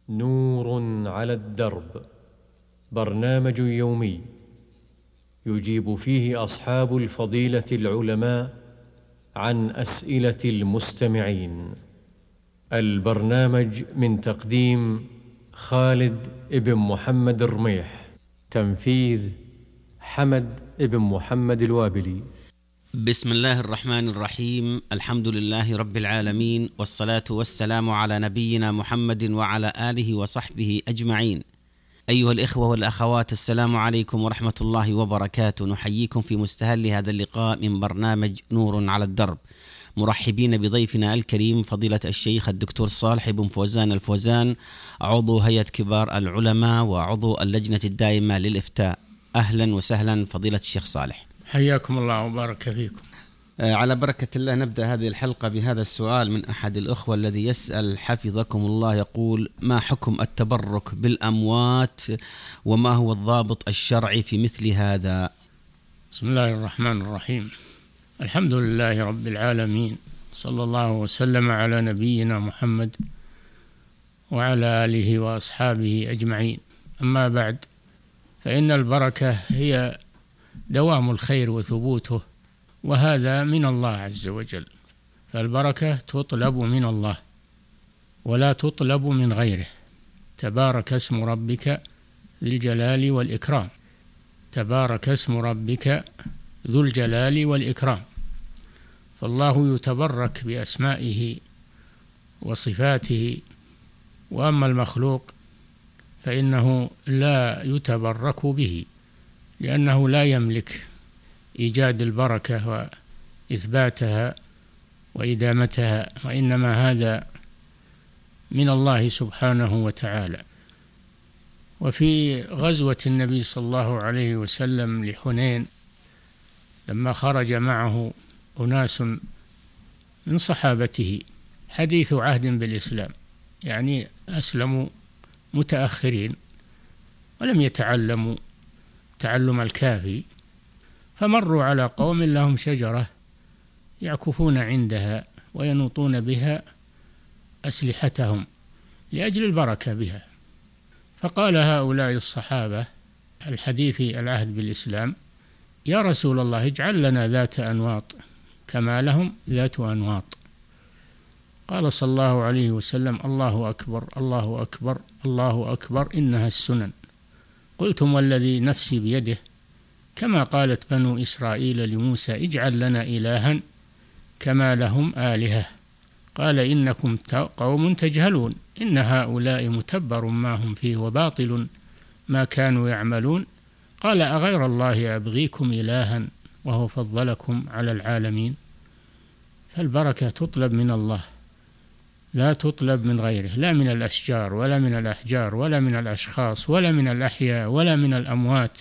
نور على الدرب، برنامج يومي يجيب فيه أصحاب الفضيلة العلماء عن أسئلة المستمعين. البرنامج من تقديم خالد بن محمد الرميح، تنفيذ حمد بن محمد الوابلي. بسم الله الرحمن الرحيم. الحمد لله رب العالمين، والصلاة والسلام على نبينا محمد وعلى آله وصحبه أجمعين. أيها الإخوة والأخوات، السلام عليكم ورحمة الله وبركاته. نحييكم في مستهل هذا اللقاء من برنامج نور على الدرب، مرحبين بضيفنا الكريم فضيلة الشيخ الدكتور صالح بن فوزان الفوزان، عضو هيئة كبار العلماء وعضو اللجنة الدائمة للإفتاء. أهلا وسهلا فضيلة الشيخ صالح، حياكم الله وبارك فيكم. على بركة الله نبدأ هذه الحلقة بهذا السؤال من أحد الأخوة الذي يسأل حفظكم الله، يقول: ما حكم التبرك بالأموات وما هو الضابط الشرعي في مثل هذا؟ بسم الله الرحمن الرحيم. الحمد لله رب العالمين، صلى الله وسلم على نبينا محمد وعلى آله وأصحابه أجمعين. أما بعد، فإن البركة هي دوام الخير وثبوته، وهذا من الله عز وجل، فالبركة تطلب من الله ولا تطلب من غيره. تبارك اسم ربك ذي الجلال والإكرام، تبارك اسم ربك ذو الجلال والإكرام. فالله يتبرك بأسمائه وصفاته، وأما المخلوق فإنه لا يتبرك به، لأنه لا يملك إيجاد البركة وإثباتها وإدامتها، وإنما هذا من الله سبحانه وتعالى. وفي غزوة النبي صلى الله عليه وسلم لحنين، لما خرج معه أناس من صحابته حديث عهد بالإسلام، يعني أسلموا متأخرين ولم يتعلموا تعلم الكافي، فمروا على قوم لهم شجرة يعكفون عندها وينوطون بها أسلحتهم لأجل البركة بها. فقال هؤلاء الصحابة الحديث العهد بالإسلام: يا رسول الله، اجعل لنا ذات أنواط كما لهم ذات أنواط. قال صلى الله عليه وسلم: الله أكبر الله أكبر الله أكبر، إنها السنن. قلتم والذي نفسي بيده، كما قالت بنو إسرائيل لموسى: اجعل لنا إلها كما لهم آلهة. قال: إنكم قوم تجهلون، إن هؤلاء متبر ما هم فيه وباطل ما كانوا يعملون. قال: أغير الله أبغيكم إلها وهو فضلكم على العالمين. فالبركة تطلب من الله، لا تطلب من غيره، لا من الأشجار ولا من الأحجار ولا من الأشخاص ولا من الأحياء ولا من الأموات.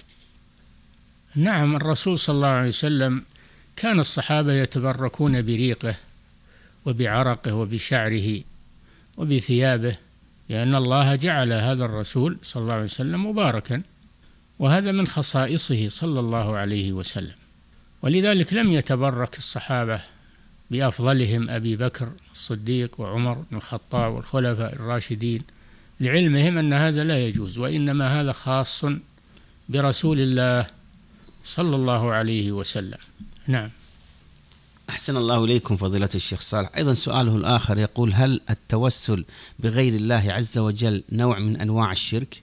نعم، الرسول صلى الله عليه وسلم كان الصحابة يتبركون بريقه وبعرقه وبشعره وبثيابه، لأن الله جعل هذا الرسول صلى الله عليه وسلم مباركا، وهذا من خصائصه صلى الله عليه وسلم. ولذلك لم يتبرك الصحابة بأفضلهم أبي بكر الصديق وعمر بن الخطاب والخلفاء الراشدين، لعلمهم أن هذا لا يجوز، وإنما هذا خاص برسول الله صلى الله عليه وسلم. نعم. أحسن الله إليكم فضيلة الشيخ صالح. أيضا سؤاله الآخر يقول: هل التوسل بغير الله عز وجل نوع من أنواع الشرك؟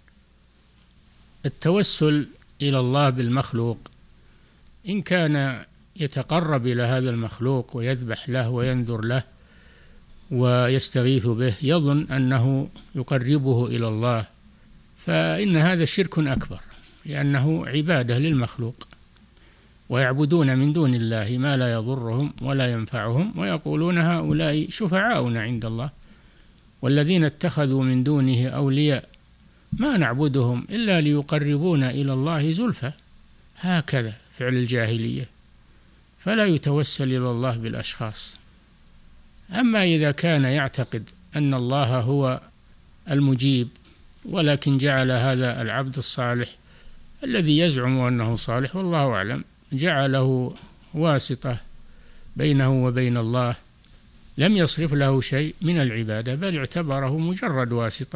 التوسل إلى الله بالمخلوق، إن كان يتقرب إلى هذا المخلوق ويذبح له وينذر له ويستغيث به، يظن أنه يقربه إلى الله، فإن هذا شرك أكبر، لأنه عبادة للمخلوق، ويعبدون من دون الله ما لا يضرهم ولا ينفعهم، ويقولون هؤلاء شفعاؤنا عند الله، والذين اتخذوا من دونه أولياء ما نعبدهم إلا ليقربونا إلى الله زلفى. هكذا فعل الجاهلية، فلا يتوسل إلى الله بالأشخاص. أما إذا كان يعتقد أن الله هو المجيب، ولكن جعل هذا العبد الصالح الذي يزعم أنه صالح والله أعلم، جعله واسطة بينه وبين الله، لم يصرف له شيء من العبادة، بل اعتبره مجرد واسطة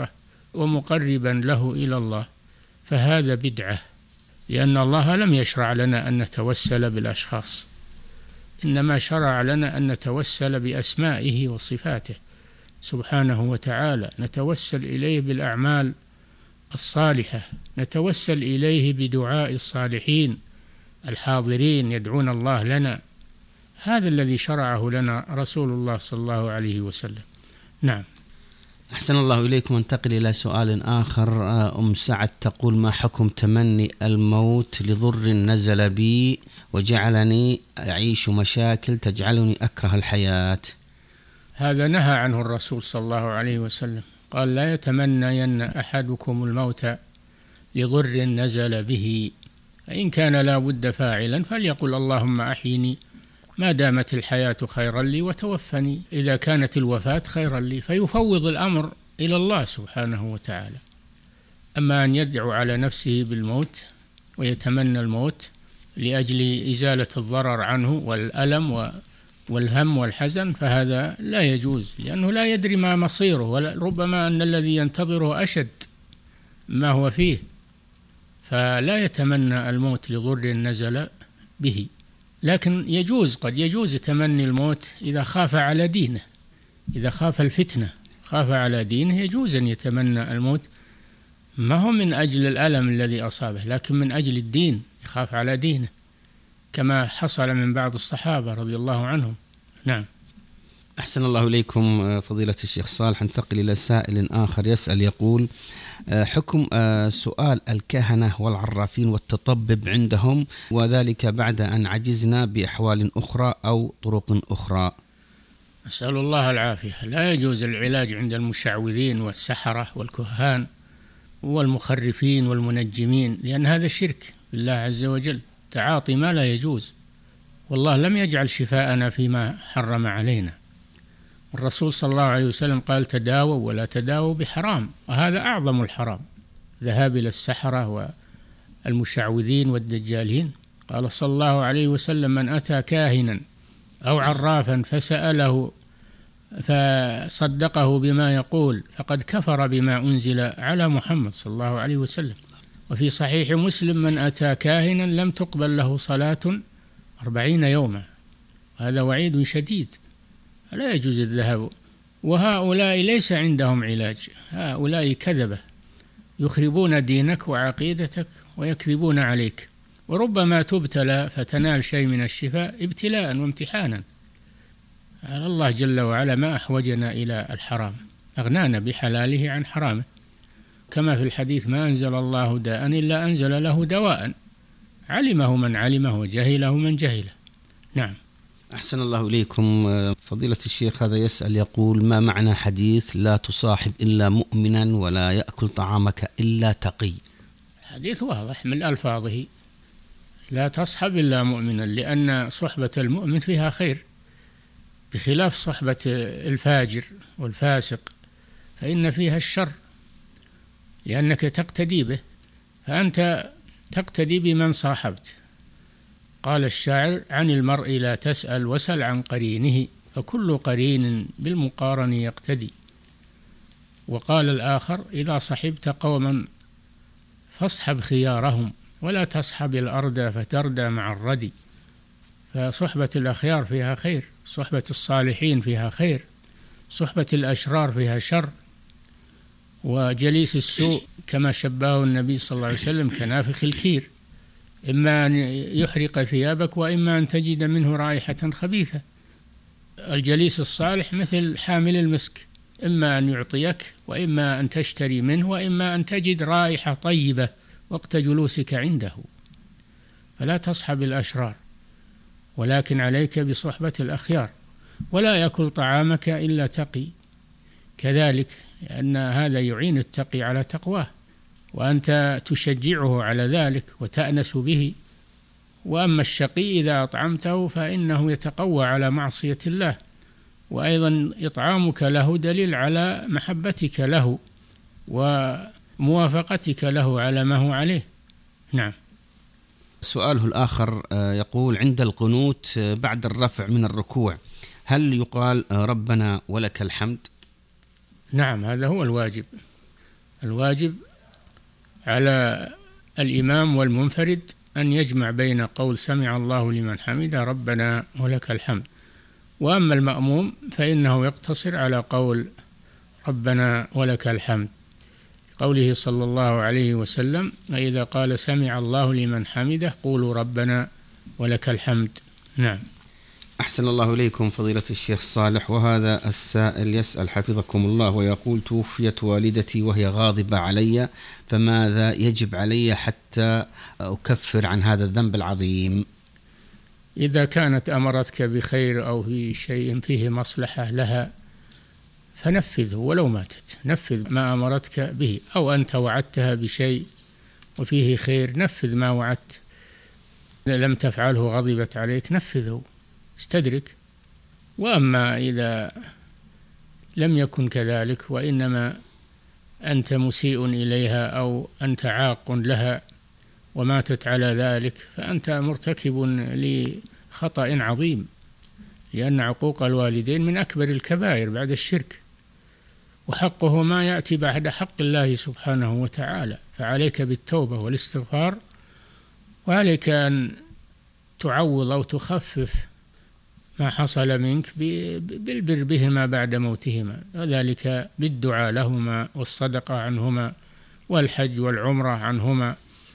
ومقربا له إلى الله، فهذا بدعة، لأن الله لم يشرع لنا أن نتوسل بالأشخاص، إنما شرع لنا أن نتوسل بأسمائه وصفاته سبحانه وتعالى، نتوسل إليه بالأعمال الصالحة، نتوسل إليه بدعاء الصالحين الحاضرين يدعون الله لنا. هذا الذي شرعه لنا رسول الله صلى الله عليه وسلم. نعم. أحسن الله إليكم. انتقل إلى سؤال آخر. أم سعد تقول: ما حكم تمني الموت لضر نزل بي وجعلني أعيش مشاكل تجعلني أكره الحياة؟ هذا نهى عنه الرسول صلى الله عليه وسلم، قال: لا يتمنين أحدكم الموت لضر نزل به، فإن كان لا بد فاعلا فليقل: اللهم أحيني ما دامت الحياة خيرا لي، وتوفني إذا كانت الوفاة خيرا لي، فيفوض الأمر إلى الله سبحانه وتعالى. أما أن يدعو على نفسه بالموت ويتمنى الموت لأجل إزالة الضرر عنه والألم والهم والحزن، فهذا لا يجوز، لأنه لا يدري ما مصيره، وربما أن الذي ينتظره أشد ما هو فيه، فلا يتمنى الموت لضر نزل به. لكن يجوز، قد يجوز تمني الموت إذا خاف على دينه، إذا خاف الفتنة، خاف على دينه، يجوز أن يتمنى الموت، ما هو من أجل الألم الذي أصابه، لكن من أجل الدين، يخاف على دينه، كما حصل من بعض الصحابة رضي الله عنهم. نعم. أحسن الله إليكم فضيلة الشيخ صالح. انتقل إلى سائل آخر يسأل يقول: حكم سؤال الكهنة والعرافين والتطبب عندهم، وذلك بعد أن عجزنا بأحوال أخرى أو طرق أخرى. نسأل الله العافية. لا يجوز العلاج عند المشعوذين والسحرة والكهان والمخرفين والمنجمين، لأن هذا شرك بالله عز وجل، تعاطي ما لا يجوز، والله لم يجعل شفاءنا فيما حرم علينا. الرسول صلى الله عليه وسلم قال: تداووا ولا تداووا بحرام، وهذا أعظم الحرام، ذهاب إلى السحرة والمشعوذين والدجالين. قال صلى الله عليه وسلم: من أتى كاهنا أو عرافا فسأله فصدقه بما يقول فقد كفر بما أنزل على محمد صلى الله عليه وسلم. وفي صحيح مسلم: من أتى كاهنا لم تقبل له صلاة 40 يوما. هذا وعيد شديد، لا يجوز الذهاب. وهؤلاء ليس عندهم علاج، هؤلاء كذبة يخربون دينك وعقيدتك ويكذبون عليك، وربما تبتلى فتنال شيء من الشفاء ابتلاء وامتحانا. الله جل وعلا ما أحوجنا إلى الحرام، أغنانا بحلاله عن حرامه، كما في الحديث: ما أنزل الله داء إلا أنزل له دواء، علمه من علمه وجهله من جهله. نعم. أحسن الله إليكم فضيلة الشيخ. هذا يسأل يقول: ما معنى حديث لا تصاحب إلا مؤمنا ولا يأكل طعامك إلا تقي؟ حديث واضح من ألفاظه، لا تصحب إلا مؤمنا، لأن صحبة المؤمن فيها خير، بخلاف صحبة الفاجر والفاسق فإن فيها الشر، لأنك تقتدي به، فأنت تقتدي بمن صاحبت. قال الشاعر: عن المرء لا تسأل وسل عن قرينه، فكل قرين بالمقارن يقتدي. وقال الآخر: إذا صحبت قوما فاصحب خيارهم ولا تصحب الأرض فتردى مع الردي. فصحبة الأخيار فيها خير، صحبة الصالحين فيها خير، صحبة الأشرار فيها شر. وجليس السوء كما شبهه النبي صلى الله عليه وسلم كنافخ الكير، إما أن يحرق ثيابك وإما أن تجد منه رائحة خبيثة. الجليس الصالح مثل حامل المسك، إما أن يعطيك وإما أن تشتري منه وإما أن تجد رائحة طيبة وقت جلوسك عنده. فلا تصحب الأشرار، ولكن عليك بصحبة الأخيار. ولا يأكل طعامك إلا تقي، كذلك، لأن هذا يعين التقي على تقواه، وأنت تشجعه على ذلك وتأنس به. وأما الشقي إذا أطعمته فإنه يتقوى على معصية الله، وأيضا إطعامك له دليل على محبتك له وموافقتك له على ما هو عليه. نعم. سؤاله الآخر يقول: عند القنوت بعد الرفع من الركوع هل يقال ربنا ولك الحمد؟ نعم، هذا هو الواجب، الواجب على الإمام والمنفرد أن يجمع بين قول سمع الله لمن حمده ربنا ولك الحمد، وأما المأموم فإنه يقتصر على قول ربنا ولك الحمد، قوله صلى الله عليه وسلم: وإذا قال سمع الله لمن حمده قولوا ربنا ولك الحمد. نعم. أحسن الله إليكم فضيلة الشيخ صالح. وهذا السائل يسأل حفظكم الله ويقول: توفيت والدتي وهي غاضبة علي، فماذا يجب علي حتى أكفر عن هذا الذنب العظيم؟ إذا كانت أمرتك بخير أو في شيء فيه مصلحة لها فنفذه ولو ماتت، نفذ ما أمرتك به، أو أنت وعدتها بشيء وفيه خير نفذ ما وعدت، لم تفعله غضبت عليك نفذه، استدرك. وأما إذا لم يكن كذلك وإنما أنت مسيء إليها أو أنت عاق لها وماتت على ذلك فأنت مرتكب لخطأ عظيم، لأن عقوق الوالدين من أكبر الكبائر بعد الشرك، وحقه ما يأتي بعد حق الله سبحانه وتعالى، فعليك بالتوبة والاستغفار، وعليك أن تعوض أو تخفف ما حصل منك بالبر بهما بعد موتهما، وذلك بالدعاء لهما والصدقة عنهما والحج والعمرة عنهما،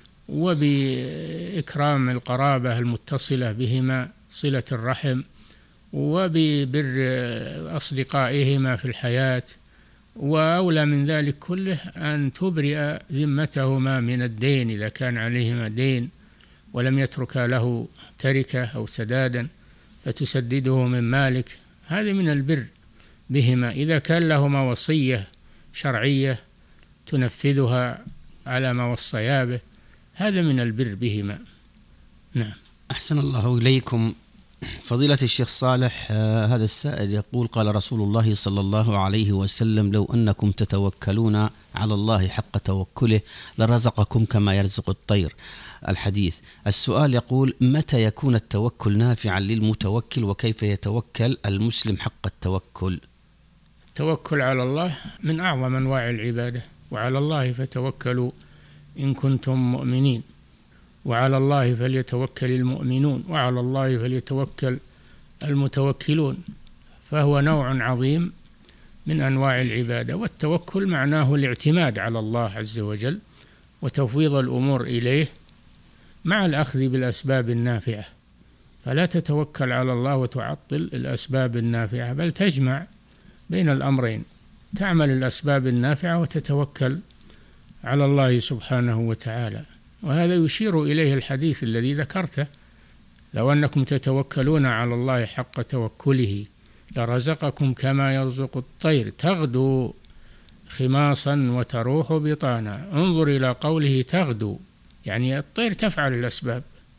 وبإكرام القرابة المتصلة بهما صلة الرحم، وببر أصدقائهما في الحياة، وأولى من ذلك كله أن تبرئ ذمتهما من الدين إذا كان عليهما دين ولم يترك له تركة أو سدادا فتسدده من مالك، هذا من البر بهما. إذا كان لهما وصية شرعية تنفذها على ما وصيا به، هذا من البر بهما. نعم. أحسن الله إليكم فضيلة الشيخ صالح. هذا السائل يقول: قال رسول الله صلى الله عليه وسلم: لو أنكم تتوكلون على الله حق توكله لرزقكم كما يرزق الطير. الحديث. السؤال يقول: متى يكون التوكل نافعا للمتوكل، وكيف يتوكل المسلم حق التوكل؟ التوكل على الله من أعظم أنواع العبادة، وعلى الله فتوكلوا إن كنتم مؤمنين، وعلى الله فليتوكل المؤمنون، وعلى الله فليتوكل المتوكلون، فهو نوع عظيم من أنواع العبادة. والتوكل معناه الاعتماد على الله عز وجل وتفويض الأمور إليه مع الأخذ بالأسباب النافعة، فلا تتوكل على الله وتعطل الأسباب النافعة، بل تجمع بين الأمرين، تعمل الأسباب النافعة وتتوكل على الله سبحانه وتعالى. وهذا يشير إليه الحديث الذي ذكرته: لو أنكم تتوكلون على الله حق توكله لرزقكم كما يرزق الطير تغدو خماصا وتروح بطانا. انظر إلى قوله تغدو، يعني الطير تفعل الأسباب،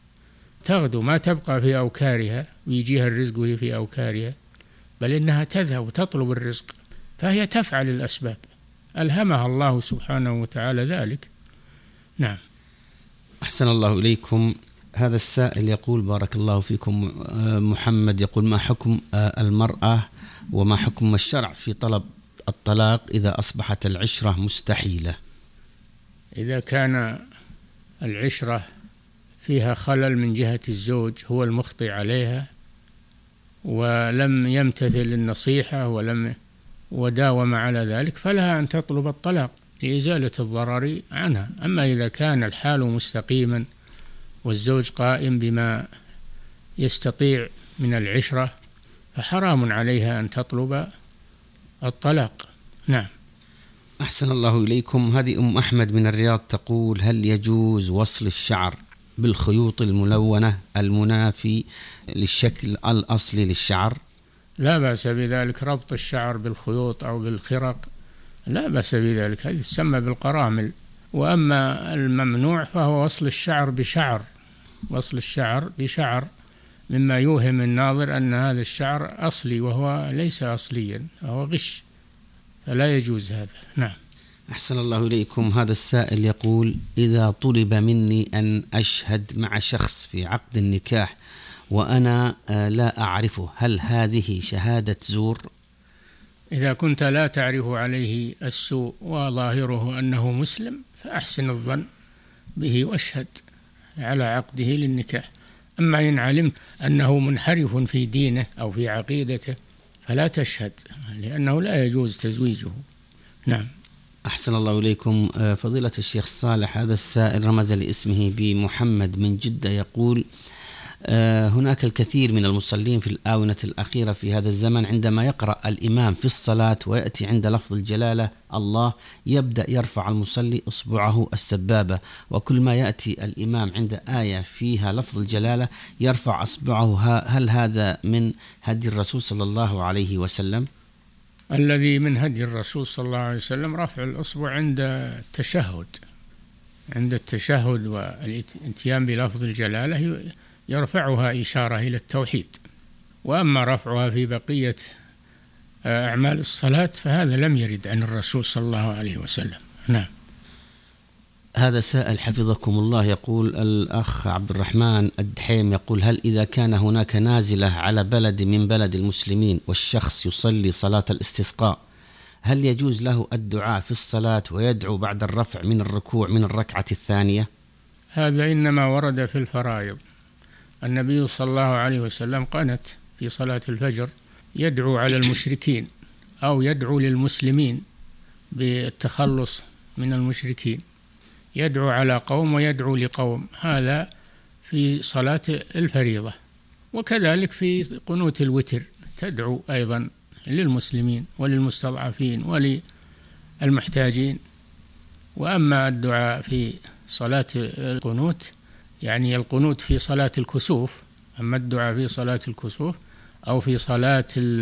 تغدو ما تبقى في أوكارها ويجيها الرزق وهي في أوكارها، بل إنها تذهب وتطلب الرزق، فهي تفعل الأسباب، ألهمها الله سبحانه وتعالى ذلك. نعم. أحسن الله إليكم. هذا السائل يقول: بارك الله فيكم محمد، يقول: ما حكم المرأة وما حكم الشرع في طلب الطلاق إذا أصبحت العشرة مستحيلة؟ إذا كان العشرة فيها خلل من جهة الزوج هو المخطئ عليها ولم يمتثل النصيحة وداوم على ذلك، فلها أن تطلب الطلاق لإزالة الضرر عنها. أما إذا كان الحال مستقيما والزوج قائم بما يستطيع من العشرة فحرام عليها أن تطلب الطلاق. نعم. أحسن الله إليكم. هذه أم أحمد من الرياض تقول: هل يجوز وصل الشعر بالخيوط الملونة المنافي للشكل الأصلي للشعر؟ لا بأس بذلك، ربط الشعر بالخيوط أو بالخرق لا بأس بذلك، هذه تسمى بالقرامل. وأما الممنوع فهو وصل الشعر بشعر، وصل الشعر بشعر مما يوهم الناظر أن هذا الشعر أصلي وهو ليس أصليا، هو غش، فلا يجوز هذا. نعم. أحسن الله إليكم. هذا السائل يقول: إذا طلب مني أن أشهد مع شخص في عقد النكاح وأنا لا أعرفه، هل هذه شهادة زور؟ إذا كنت لا تعرف عليه السوء وظاهره أنه مسلم فأحسن الظن به واشهد على عقده للنكاح. أما إن علمت أنه منحرف في دينه أو في عقيدته فلا تشهد، لأنه لا يجوز تزويجه. نعم. أحسن الله إليكم. فضيلة الشيخ صالح، هذا السائل رمز لاسمه بمحمد من جدة، يقول: هناك الكثير من المصلين في الآونة الأخيرة في هذا الزمن عندما يقرأ الإمام في الصلاة ويأتي عند لفظ الجلالة الله يبدأ يرفع المصلي إصبعه السبابة، وكل ما يأتي الإمام عند آية فيها لفظ الجلالة يرفع إصبعه. هل هذا من هدي الرسول صلى الله عليه وسلم؟ الذي من هدي الرسول صلى الله عليه وسلم رفع الإصبع عند التشهد، عند التشهد والاتيان بلفظ الجلالة يرفعها إشارة إلى التوحيد، وأما رفعها في بقية أعمال الصلاة فهذا لم يرد عن الرسول صلى الله عليه وسلم. نعم. هذا سائل حفظكم الله يقول: الأخ عبد الرحمن الدحيم يقول: هل إذا كان هناك نازلة على بلد من بلد المسلمين والشخص يصلي صلاة الاستسقاء، هل يجوز له الدعاء في الصلاة ويدعو بعد الرفع من الركوع من الركعة الثانية؟ هذا إنما ورد في الفرائض. النبي صلى الله عليه وسلم قنت في صلاة الفجر يدعو على المشركين أو يدعو للمسلمين بالتخلص من المشركين، يدعو على قوم ويدعو لقوم، هذا في صلاة الفريضة. وكذلك في قنوت الوتر تدعو أيضا للمسلمين وللمستضعفين وللمحتاجين. وأما الدعاء في صلاة القنوت يعني القنوت في صلاة الكسوف، أما الدعاء في صلاة الكسوف أو في صلاة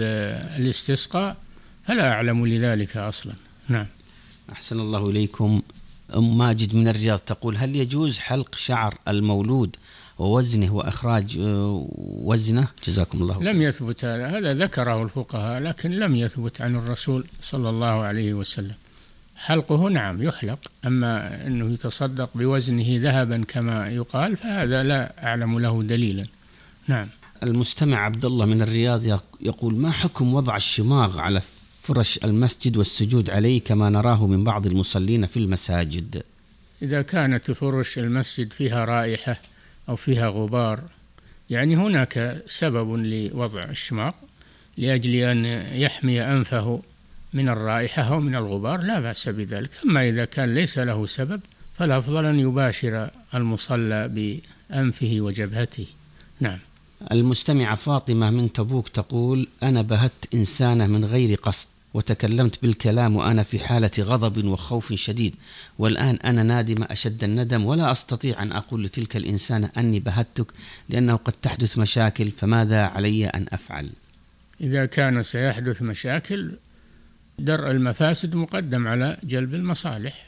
الاستسقاء فلا أعلم لذلك أصلا. نعم. أحسن الله إليكم. أم ماجد من الرياض تقول: هل يجوز حلق شعر المولود ووزنه وإخراج وزنه؟ جزاكم الله خير. لم يثبت هذا ذكره الفقهاء لكن لم يثبت عن الرسول صلى الله عليه وسلم. حلقه نعم يحلق، أما أنه يتصدق بوزنه ذهبا كما يقال فهذا لا أعلم له دليلا. نعم. المستمع عبد الله من الرياض يقول: ما حكم وضع الشماغ على فرش المسجد والسجود عليه كما نراه من بعض المصلين في المساجد؟ إذا كانت فرش المسجد فيها رائحة أو فيها غبار، يعني هناك سبب لوضع الشماغ لأجل أن يحمي أنفه من الرائحة أو من الغبار، لا بأس بذلك. أما إذا كان ليس له سبب فالأفضل أن يباشر المصلى بأنفه وجبهته. نعم. المستمعة فاطمة من تبوك تقول: أنا بهت إنسانة من غير قصد وتكلمت بالكلام وأنا في حالة غضب وخوف شديد، والآن أنا نادمة أشد الندم ولا أستطيع أن أقول لتلك الإنسانة أني بهتك لأنه قد تحدث مشاكل، فماذا علي أن أفعل؟ إذا كان سيحدث مشاكل درء المفاسد مقدم على جلب المصالح،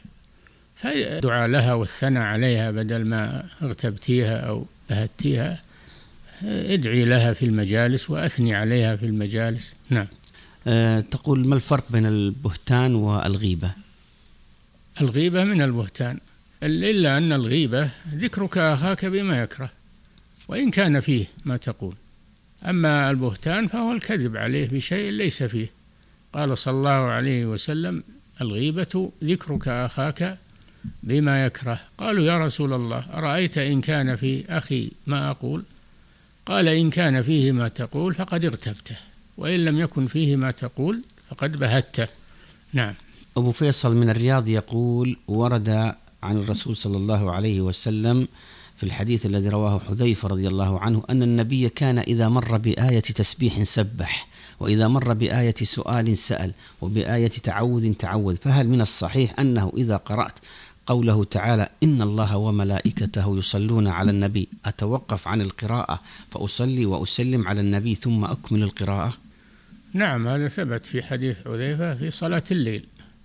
فدعا لها والثناء عليها بدل ما اغتبتيها أو بهتيها، ادعي لها في المجالس وأثني عليها في المجالس. نعم. تقول: ما الفرق بين البهتان والغيبة؟ الغيبة من البهتان، إلا أن الغيبة ذكرك أخاك بما يكره وإن كان فيه ما تقول، أما البهتان فهو الكذب عليه بشيء ليس فيه. قال صلى الله عليه وسلم: الغيبة ذكرك أخاك بما يكره. قالوا: يا رسول الله أرأيت إن كان في أخي ما أقول؟ قال: إن كان فيه ما تقول فقد اغتبته، وإن لم يكن فيه ما تقول فقد بهته. نعم. أبو فيصل من الرياض يقول: ورد عن الرسول صلى الله عليه وسلم في الحديث الذي رواه حذيفة رضي الله عنه أن النبي كان إذا مر بآية تسبيح سبح، وإذا مر بآية سؤال سأل، وبآية تعوذ تعوذ. فهل من الصحيح أنه إذا قرأت قوله تعالى: إن الله وملائكته يصلون على النبي، أتوقف عن القراءة فأصلي وأسلم على النبي ثم أكمل القراءة؟ نعم، هذا ثبت في حديث حذيفة في صلاة الليل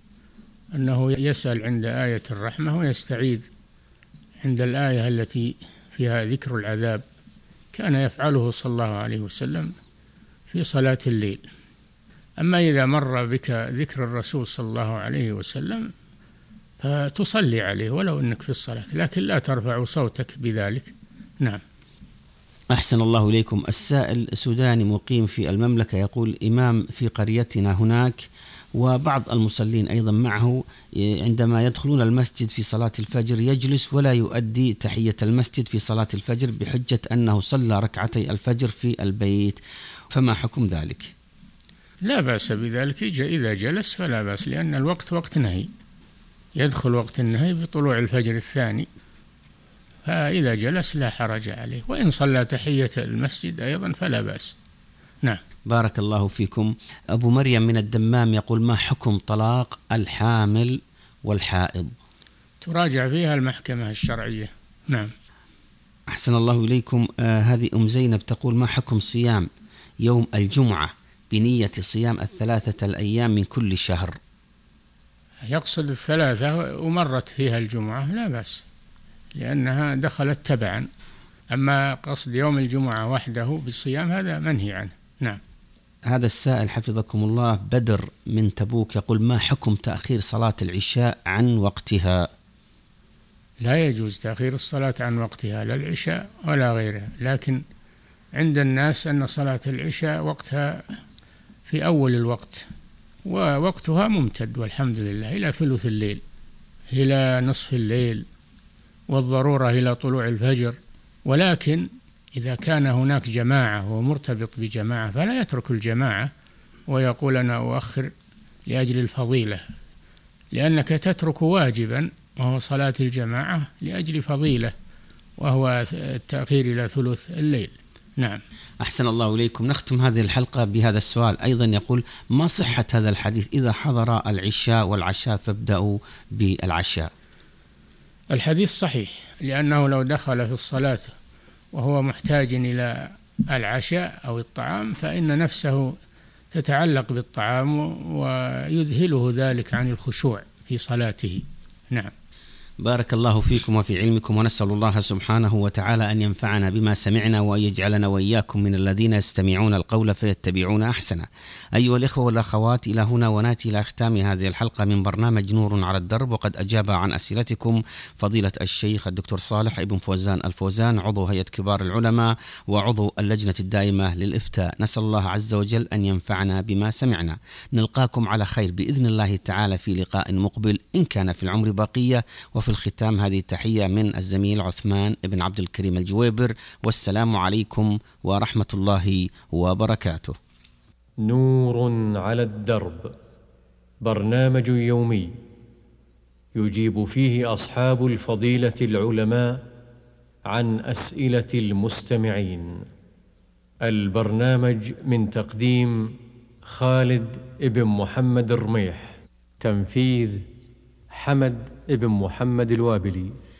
أنه يسأل عند آية الرحمة ويستعيذ عند الآية التي فيها ذكر العذاب، كان يفعله صلى الله عليه وسلم في صلاة الليل. أما إذا مر بك ذكر الرسول صلى الله عليه وسلم فتصلي عليه ولو أنك في الصلاة، لكن لا ترفع صوتك بذلك. نعم. أحسن الله إليكم. السائل سوداني مقيم في المملكة يقول: إمام في قريتنا هناك وبعض المصلين أيضا معه عندما يدخلون المسجد في صلاة الفجر يجلس ولا يؤدي تحية المسجد في صلاة الفجر بحجة أنه صلى ركعتي الفجر في البيت، فما حكم ذلك؟ لا بأس بذلك، إذا جلس فلا بأس، لأن الوقت وقت نهي، يدخل وقت النهي بطلوع الفجر الثاني، فإذا جلس لا حرج عليه، وإن صلى تحية المسجد أيضا فلا بأس. نعم. بارك الله فيكم. أبو مريم من الدمام يقول: ما حكم طلاق الحامل والحائض؟ تراجع فيها المحكمة الشرعية. نعم. أحسن الله إليكم. هذه أم زينب تقول: ما حكم صيام يوم الجمعة بنية صيام 3 الأيام من كل شهر؟ يقصد 3 ومرت فيها الجمعة لا بأس، لأنها دخلت تبعا. أما قصد يوم الجمعة وحده بالصيام هذا منهي عنه. نعم. هذا السائل حفظكم الله بدر من تبوك يقول: ما حكم تأخير صلاة العشاء عن وقتها؟ لا يجوز تأخير الصلاة عن وقتها، لا العشاء ولا غيرها، لكن عند الناس أن صلاة العشاء وقتها في أول الوقت، ووقتها ممتد والحمد لله إلى ثلث الليل، إلى نصف الليل، والضرورة إلى طلوع الفجر. ولكن إذا كان هناك جماعة ومرتبط بجماعة فلا يترك الجماعة ويقول أنا أؤخر لأجل الفضيلة، لأنك تترك واجبا وهو صلاة الجماعة لأجل فضيلة، وهو التأخير إلى ثلث الليل. نعم. أحسن الله إليكم. نختم هذه الحلقة بهذا السؤال أيضا يقول: ما صحة هذا الحديث إذا حضر العشاء والعشاء فابدأوا بالعشاء؟ الحديث صحيح، لأنه لو دخل في الصلاة وهو محتاج إلى العشاء أو الطعام فإن نفسه تتعلق بالطعام ويذهله ذلك عن الخشوع في صلاته. نعم. بارك الله فيكم وفي علمكم، ونسأل الله سبحانه وتعالى أن ينفعنا بما سمعنا وأن يجعلنا وإياكم من الذين يستمعون القول فيتبعون أحسنه. أيها الإخوة والأخوات، إلى هنا ونأتي إلى ختام هذه الحلقة من برنامج نور على الدرب، وقد أجاب عن أسئلتكم فضيلة الشيخ الدكتور صالح ابن فوزان الفوزان، عضو هيئة كبار العلماء وعضو اللجنة الدائمة للإفتاء. نسأل الله عز وجل أن ينفعنا بما سمعنا. نلقاكم على خير بإذن الله تعالى في لقاء مقبل إن كان في العمر بقية. وفي الختام هذه التحية من الزميل عثمان بن عبد الكريم الجويبر، والسلام عليكم ورحمة الله وبركاته. نور على الدرب، برنامج يومي يجيب فيه أصحاب الفضيلة العلماء عن أسئلة المستمعين. البرنامج من تقديم خالد ابن محمد الرميح، تنفيذ حمد ابن محمد الوابلي.